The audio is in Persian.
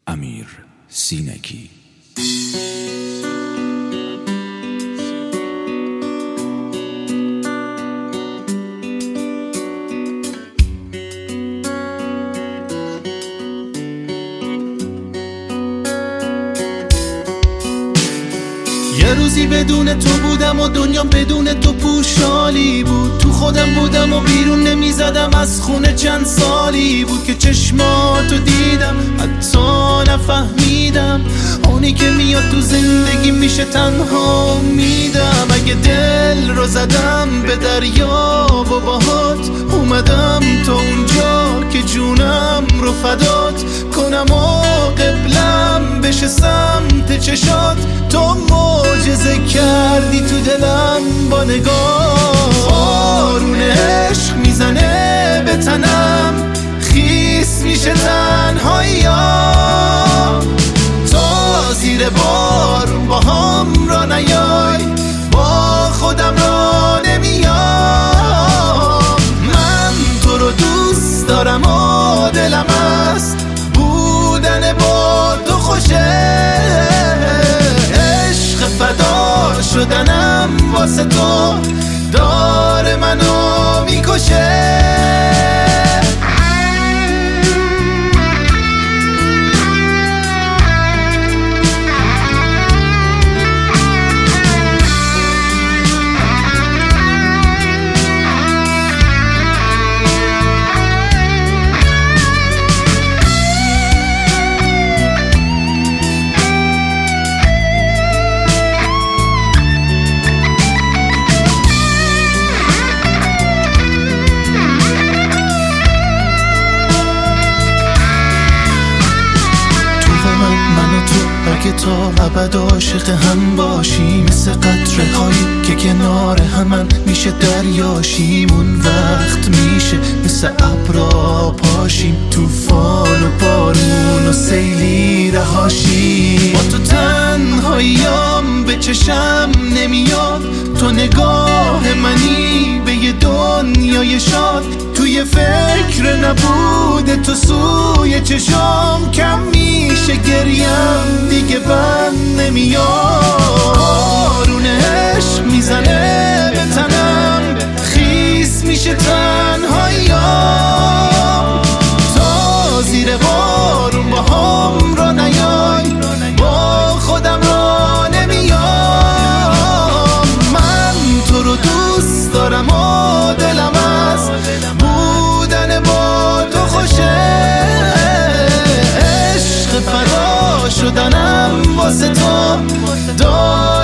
امیر سینگی. یه روزی بدون تو بودم و دنیا بدون تو پوشالی بود. تو خودم بودم و بیرون نمیزدم از خونه. چند سالی بود که چشماتو دیدم، حتی نفهمیدم اونی که میاد تو زندگی میشه تنها میدم. اگه دل رو زدم به دریا و باهات اومدم تا اونجا که جونم رو فدات کنم و قبلم بشه سمت چشات. تو معجزه کردی تو دلم با نگاه، بارون عشق میزنه به تنم، خیس میشه تنهایی‌ام. تا زیر بارون با هم را نیای، با خودم را نمیام. من تو رو دوست دارم و دلم است بودن با تو خوشه. فدا شدنم واسه تو داره منو میکشه. که تا ابد عاشق هم باشیم، مثل قطره هایی که کنار همن میشه دریاشیم. اون وقت میشه مثل ابرا پاشیم، طوفان و بارون و سیلی رهاشیم. با تو تنهاییام به چشم نمیاد، تو نگاه منی به یه دنیای شاد. توی فکر نبوده تو سوی چشام، کم میشه گریم دیگه بند نمیاد. بارون عشق میزنه به تنم، خیس میشه تنهایی‌ام. تا زیر بارون با هم را نیای، با خودم را نمیام. من تو رو دوست دارم و دلم است بودن با تو خوشه. عشق فدا شدنم واسه تو